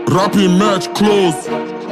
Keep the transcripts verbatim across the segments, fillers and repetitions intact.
Rapping merch close.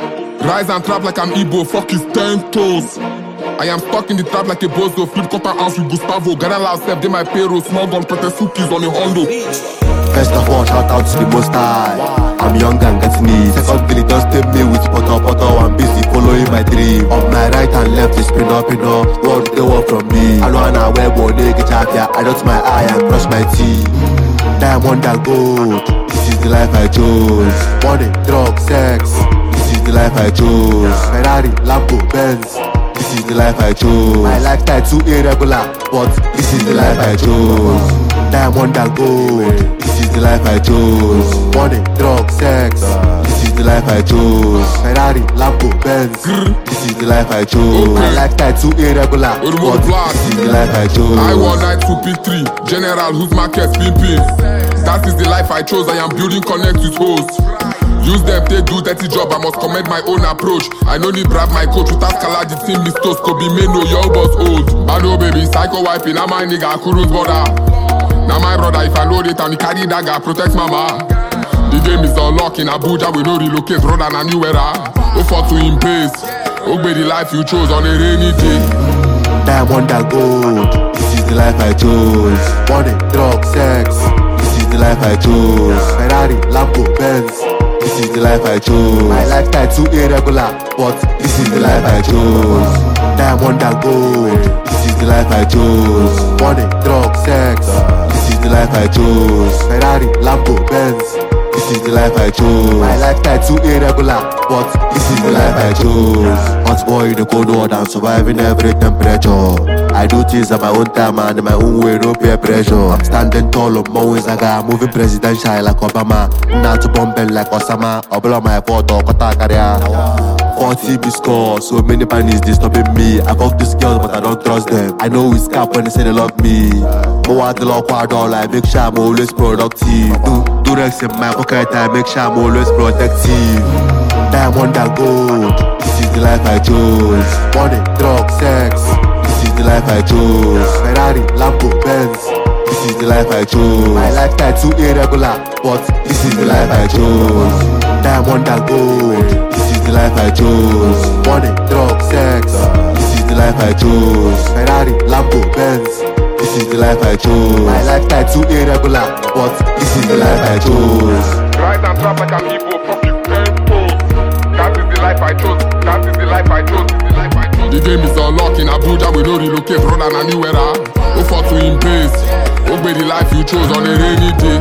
Rise and trap like I'm Igbo, fuck his ten toes. I am stuck in the trap like a bozo. Flip cutter house with Gustavo. Gather loud self, they my payroll. Small gun, protect suitcase on the Hondo. First of all, shout out to the most high. I'm young and getting it. Secondly, just take me with Poto Poto. I'm busy following my dream. On my right and left is spin up, you know. What they want from me? I know I wear one nigga jacket. I dot my eye and cross my teeth. Diamond and gold. This is the life I chose. Money, drugs, sex. This is the life I chose. Ferrari, Lambo, Benz. This is the life I chose. My lifestyle too irregular, but this is the life I chose. Diamond and gold. This is the life I chose. Money, drugs, sex. This is the life I chose. Ferrari, Lambo, Benz. This is the life I chose. My lifestyle too irregular, but this is the life I chose. I one night to pick three. General whose market pimping. That is the life I chose. I am building connect with hosts. Use them, they do dirty job, I must commend my own approach. I no need brave my coach, without Kala the team mistos, Kobe Meno, your boss old. I know baby, psycho wiping, I'm my nigga, Kuru's brother. Now my brother, if I load it and he carry dagger, protect mama. The game is unlocked in Abuja, we no relocate, brother, and new era. Offer to him pace, obey the life you chose on a rainy day. Diamond and gold, this is the life I chose. Money, drugs, sex, this is the life I chose. Ferrari, Lambo, Benz. This is the life I chose. My lifestyle too irregular, but this is the life I chose. Diamond and gold. This is the life I chose. Money, drugs, sex. This is the life I chose. Ferrari, Lambo, Benz. This is the life I chose. My lifestyle too irregular, but this is the life I chose. Hot boy in the cold water and surviving every temperature. I do things at my own time and in my own way, no peer pressure. I'm standing tall on Mo Zaga, moving presidential like Obama. Not to bumping like Osama. I blow my photo, Kota career. forty B score, so many panics disturbing me. I fuck these girls, but I don't trust them. I know it's cap when they say they love me. But what the law all I make sure I'm always productive. Do, do Rex in my pocket, I make sure I'm always protective. Diamond and gold, this is the life I chose. Money, drugs, sex. This is the life I chose. Ferrari, Lambo, Benz. This is the life I chose. My lifestyle too irregular, but this is the life I chose. Diamond and gold. This is the life I chose. Money, drugs, sex. This is the life I chose. Ferrari, Lambo, Benz. This is the life I chose. My lifestyle too irregular, but this is the life I chose. Rise and trap like I'm Igbo, fuck his ten toes. That is the life I chose. That is the life I chose. This is the life I chose. The game is unlocked in Abuja, we no relocate, brother, and new era. Offer to him pace. Obey the life you chose on a rainy day.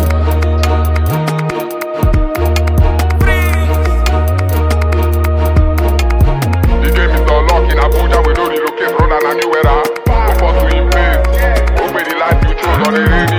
The game is unlocked in Abuja, we no relocate, brother, and new era. Offer to him pace. Obey the life you chose on a rainy day.